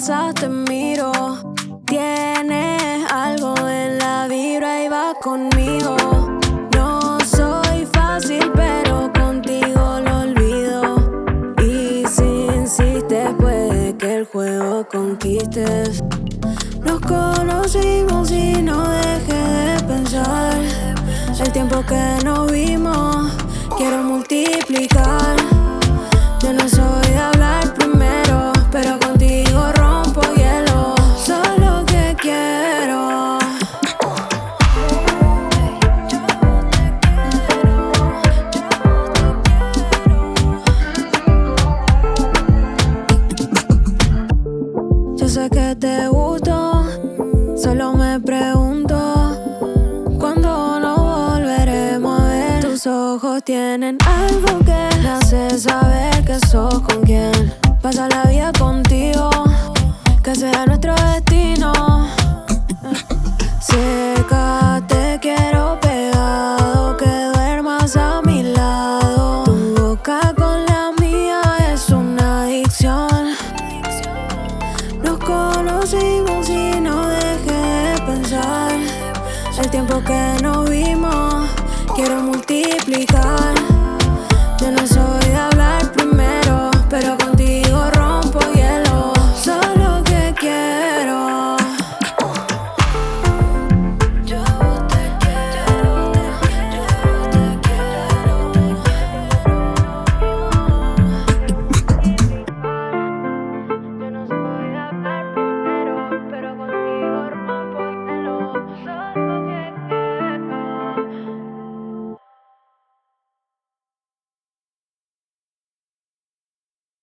pasas te miro. Tienes algo en la vibra y va conmigo. No soy fácil, pero contigo lo olvido. Y si insistes, puede que el juego conquistes. Nos conocimos y no dejé de pensar. El tiempo que nos vimos, quiero multiplicar. Yo no soy de hablar primero, pero contigo rompo hielo. Soy lo que quiero. Yo sé que te gusto, solo me pregunto ¿cuándo nos volveremos a ver? Tus ojos tienen algo que me hace saber que sos con quien pasa la vida contigo, que sea nuestro destino. Cerca te quiero pegado, que duermas a mi lado. Tu boca con la mía es una adicción. Nos conocimos y no dejé de pensar. El tiempo que nos vimos, quiero multiplicar. Yo no soy de